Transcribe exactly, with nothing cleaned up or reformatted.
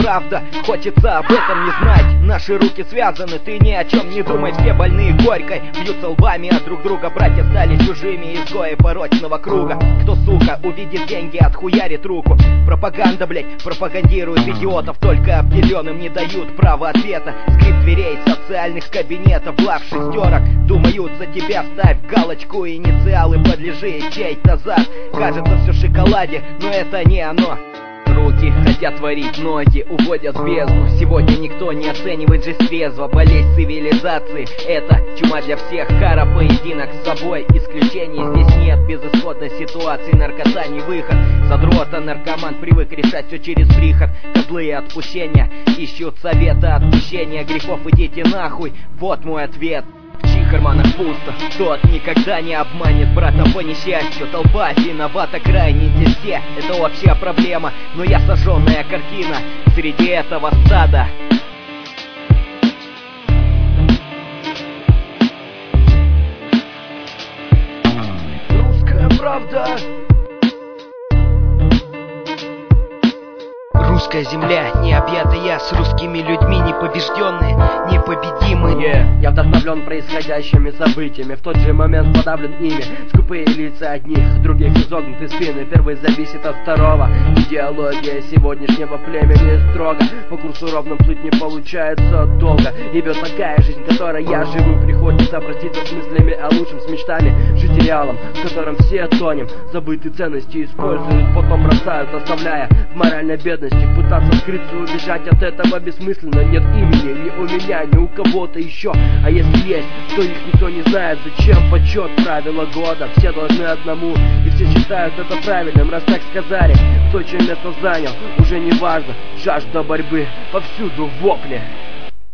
правда, хочется об этом не знать. Наши руки связаны, ты ни о чем не думай. Все больные горькой, бьются лбами от друг друга. Братья стали чужими, изгои порочного круга. Кто, сука, увидит деньги, отхуярит руку. Пропаганда, блять, пропагандирует идиотов. Только обделенным не дают права ответа. Скрип дверей социальных кабинетов, глав шестерок думают за тебя. Ставь галочку, инициалы, подлежи чей-то зад. Кажется, все в шоколаде, но это не оно. Руки хотят творить, ноги уводят в бездну. Сегодня никто не оценивает жизнь трезво. Болезнь цивилизации — это чума для всех. Кара, поединок с собой, исключений здесь нет. Безысходной ситуации, наркота не выход. Задрота наркоман привык решать все через приход. Козлы отпущения ищут совета отпущения грехов. Идите нахуй, вот мой ответ. В чьих карманах пусто, тот никогда не обманет брата по несчастью. Толпа виновата крайне, здесь все, это общая проблема. Но я сожженная картина среди этого стада. Русская правда. Русская земля, необъятая, с русскими людьми, непобежденные, непобедимые. Yeah. Я вдохновлен происходящими событиями, в тот же момент подавлен ими. Скупые лица одних, других изогнуты спины. Первый зависит от второго. Идеология сегодняшнего племени строго. По курсу ровно плыть не получается долго. Ибо такая жизнь, которой я живу, приходится проститься с мыслями о лучшем, с мечтами, жить реалом, в котором все тонем. Забытые ценности используют, потом бросают, оставляя в моральной бедности. Пытаться скрыться, убежать от этого бессмысленно. Нет имени ни у меня, ни у кого-то еще. А если есть, то их никто не знает. Зачем почет, правила года? Все должны одному, и все считают это правильным. Раз так сказали, кто чье место занял, уже не важно. Жажда борьбы, повсюду вопли.